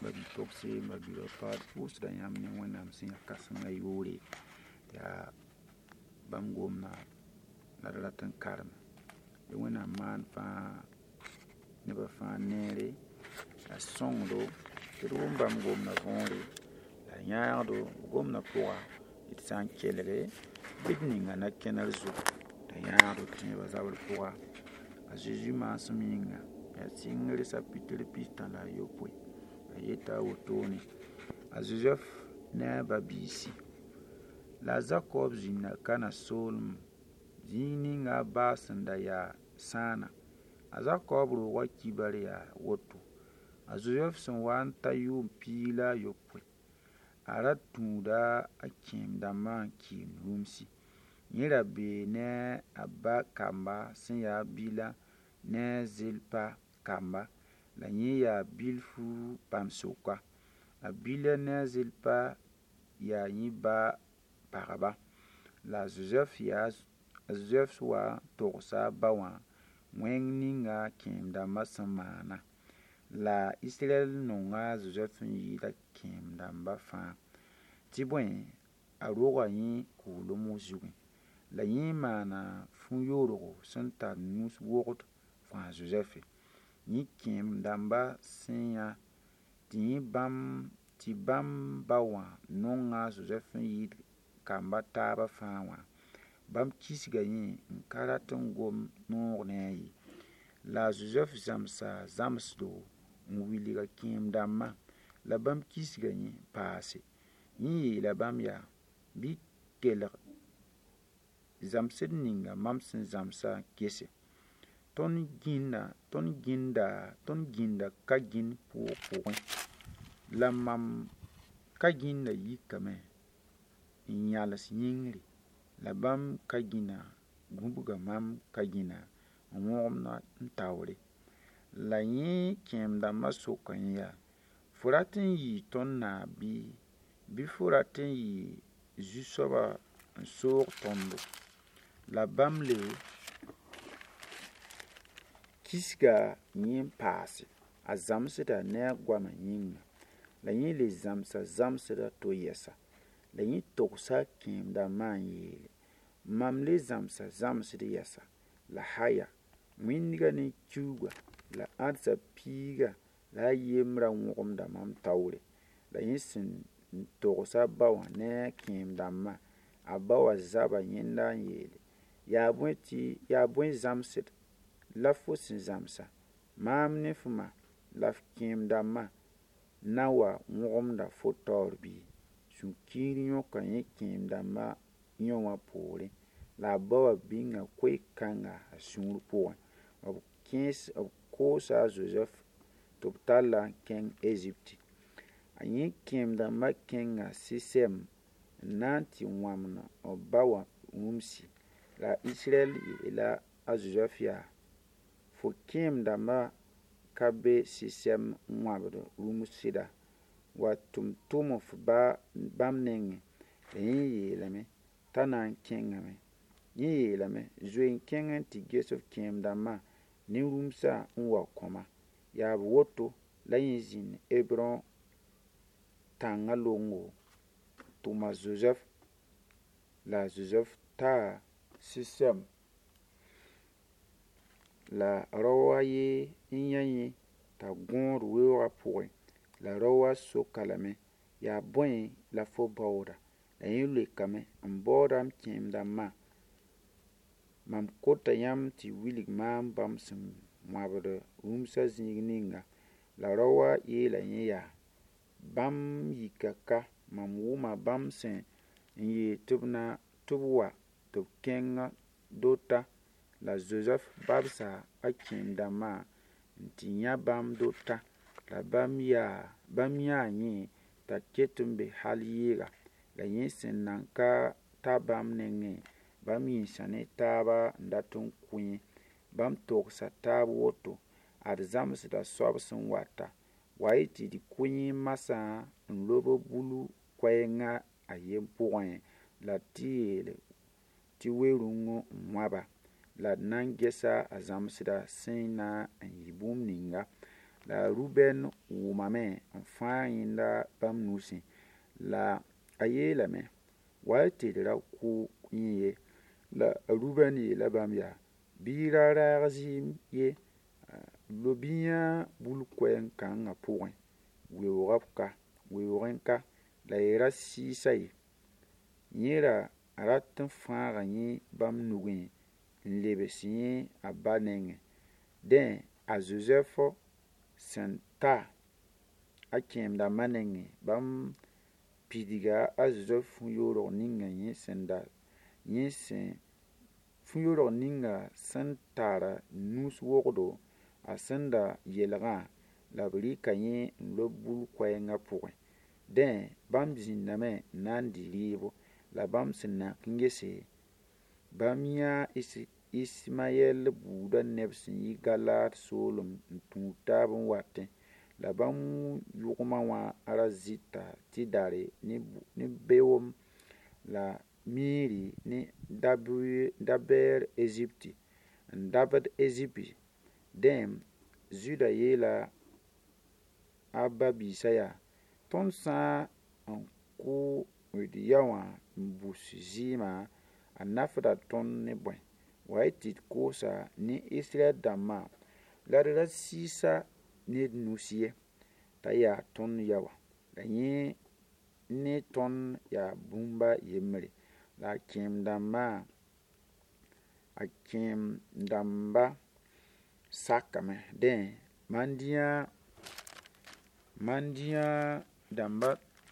ba bi togse ba bi paad pʋʋsda yãmb ne wẽnnaam sẽn yaa kãsenga yoore yaa bãmb gomna la d rat n karem tɩ wẽnnaam maan fãa nebã fãa neere la sõngdo tɩ d wʋm bãmb gomna võore la yãagdo gomna pʋga d sã n kelge bɩ d ninga na-kẽner zugu t'a yãagdo tẽebã zabr pʋga a Zeezi maasem yĩnga yaa Sɩngr sapitr pis-tã la a yopoe a yeta a wotone a Zozɛf ne a ba-biisi la a Zakob zĩnda kana soolem zĩig ninga a baa sẽn da yaa sãana a Zakob roogã kibar yaa woto a Zozɛf sẽn wa n ta yʋʋm piig la a yopoe a ra tũuda a kẽem dãmbã n kɩɩm rũmsi yẽ ra bee ne a ba kamba sẽn yaa Bila ne Zilpa kamba la yẽ yaa bilfu bãmb soka a Bila ne a Zilpa yaa yẽ ba pagba la a Zozɛf wa togsa a ba wã wẽng ninga kẽem dãmbã sẽn maana la Israɛl nonga a Zozɛf n yɩɩda kẽem dãmbã fãa tɩ bõe a roga yẽ koolem zugẽ la yẽ maana fu-yoorgo sẽn tar nus wogd fãa Zozɛfe yẽ kẽem dãmbã sẽn yã tɩ bãmb ba wã nonga a Zozɛf n yɩɩd kamba taabã fãa wã bãmb kisga yẽ n ka rat n gom noog ne a ye la a Zozɛf zãmsa zãmsdo n wilga kẽem dãmbã la bãmb kisga yẽ paase yẽ yeela bãmb yaa bɩ kelg zãmsd ninga mam sẽn zãmsa gese tõnd gĩnda ka gĩn pʋgẽ la mam ka gĩnda yikame n yãls yĩngri la bãmb ka gĩna gũbga mam ka gĩna n wõgemda n taoore la yẽ kẽem dãmbã soka yẽ yaa fo rat n yɩɩ tõnd naab bɩ fo rat n yɩ zu-soaba n soog tõndo la bãmb le kisga yẽ n paase a zãmsda ne a goamã yĩnga la yẽ le zãmsa zãmsda to yɛsa la yẽ togsa a kẽem dãmbã n yeele mam le zãmsa zãmsd yɛsa la haya wĩndga ne kiuga la ãdsa piiga la a yembra wõgemda mam taoore la yẽ sẽn togsa a ba wã ne a kẽem dãmbã a ba wã zaba yẽnda n yeele yaa bõe zãmsd la fo sẽn zãmsa maam ne f ma la f kẽem dãmbã na wa wõgemda fo taoor bɩ sũ-kiir yõka yẽ kẽem dãmbã yõ wã poorẽ la a ba wã bĩnga koe-kãnga a sũur pʋgẽ b koosa a Zozɛf tɩ b talla n kẽng Ezipti a yẽ kẽem dãmbã kẽnga Sɩsɛm n na n tɩ wãmna b ba wã rũmsi la Israɛl yeela a Zozɛf yaa fo kẽem dãmbã ka be Sɩsɛm n wãbd rũms sɩda wa tʋm f bãmb nengẽ la yẽ yeelame t'a na n kẽngame yẽ yeelame zoe n kẽng n tɩ ges f kẽem dãmbã ne rũmsã n wa kõma yaa b woto la yẽ zĩnd Hebrõ tãngã longo tʋm a Zozɛf la a Zozɛf taa Sɩsɛm la rao wã ye n yã yẽ t'a gõod weoogã pʋgẽ la rao wã soka lame yaa bõe la fo baooda la yẽ leokame n baooda m kẽem dãmbã mam kota yãmb tɩ wilg maam bãmb sẽn wãbd rũmsã zĩig ninga la rao wã yeela yẽ yaa bãmb yika ka mam wʋma bãmb sẽn n yeel tɩ b wa tɩ b kẽng dota la Zozɛf babsa a kẽem dãmbã n tɩ yã bãmb dota la bãmb yãa yẽ t'a ket n be hal yɩɩga la yẽ sẽn nan ka ta bãmb nengẽ bãmb yĩnsa ne taaba n dat n kʋ yẽ bãmb togsa taab woto ad zãmsda soab sẽn wata wa y tɩ d kʋ yẽ masã n lob bulu koɛɛngã a yen pʋgẽ la tɩ yeele tɩ we-rũngã n wãba la d na n gesa a zãmsda sẽn na n yɩ bũmb ninga la Ruben wʋmame n fãa yẽnda bãmb nusẽ la a yeelame wa y tɩdra kʋ yẽ ye la a Ruben yeela bãmb yaa bɩ ra raag zɩɩm ye lo-bĩyã bul-koɛɛg kãngã pʋgẽ weoogẽ ka la y ra sɩɩsa ye yẽ ra rat n fãaga yẽ bãmb nugẽ n lebs yẽ a ba nengẽ dẽ a Zozɛf sẽn ta a kẽemdãmbã nengẽ bãmb pidga a Zozɛf fu-yoodg ninga fu-yoodg ninga sẽn tar nus wogdo a sẽn da yelgã la b rɩka yẽ n lob bul-koɛɛngã pʋgẽ dẽ bãmb zĩndame n na n dɩ rɩɩbo la bãmb sẽn nak n gese bãmb yã Ismayɛl buudã neb sẽn yi Galaad soolem n tũud taab n watẽ la bãmb yʋgmã wã ra zɩta tɩdare ne beoom la miiri ne dabɛɛr Ezipti n dabd Ezipti dẽ Zuda yeela a ba-biisã yaa tõnd sã n kʋ d ya wã n bus zɩɩmã a nafda tõnd ne bõe wa y tɩ d koosa ne Israɛl dãmbã la d ra sɩɩsa ned nus ye t'a yaa tõnd ya wã la yẽ ne tõnd yaa bũmba yembre la a kẽem-dãmba sakame dẽ man dĩyã dãmba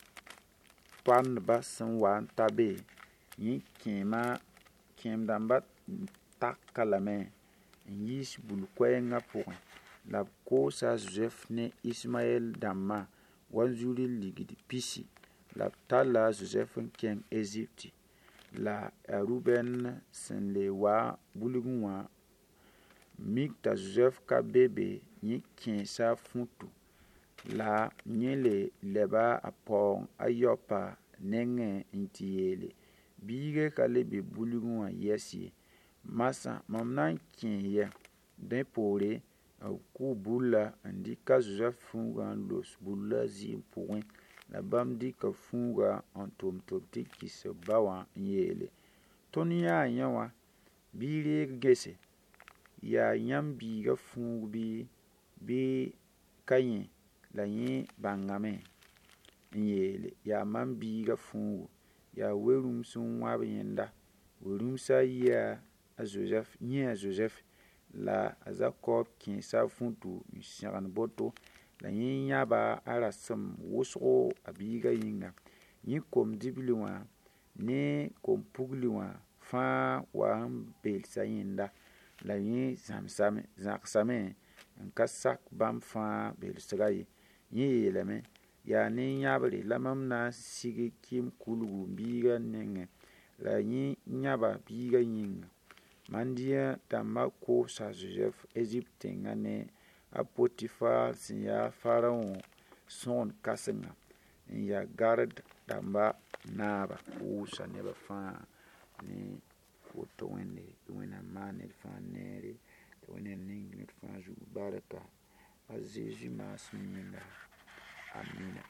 toandbã sẽn wa n ta be yẽ kẽem-dãmba taka lame n yiis bul-koɛɛngã pʋgẽ la b koosa a Zozɛf ne Ismayɛl dãmbã wa n zuri ligd pisi la b talla a Zozɛf n kẽng Ezipti la a Ruben sẽn le wa bulgẽ wã mik t'a Zozɛf ka be be yẽ kẽesa a fũtu la yẽ le lɛba a paoong a Yɔpa nengẽ n tɩ yeele biigã ka le be bulgẽ wã yɛs ye masã mam na n kẽ yɛ dẽ poore b kʋʋ bulla n dɩk a Zozɛf fũugã n los bullã zɩɩm pʋgẽ la bãmb dɩka fũugã n tʋm tɩ b tɩ kɩs b ba wã n yeele tõnd yãa yẽ wã bɩ y reeg gese yaa yãmb biigã fũug bɩ ka yẽ la yẽ bãngame n yeele yaa mam biigã fũugu yaa we-rũms n wãb yẽnda we-rũmsã yɩa a Zozɛf la a Zakob kẽesa a fũtu n sẽgn boto la yẽ yãba a rasem wʋsgo a biigã yĩnga yẽ kom-dibli wã ne kom-pugli wã fãa wa n beelsa yẽnda la yẽ zãgsame n ka sak bãmb fãa beelsga ye yẽ yeelame yaa ne yãbre la mam na n sig kɩɩm kulgu biigã nengẽ la yẽ yãba biigã yĩnga man dĩyã dãmbã koosa a Zozɛf Ezip tẽngã ne a Potifar sẽn yaa Faraon sõgen kãsengã n ya gard dãmbã naaba wʋʋsa nebã fãa ne woto wẽnde tɩ Wẽnnaam maan ned fãa neere tɩ Wẽnnaam ning ned fãa zugu barka a Zeezi maasem yĩnga. Amina.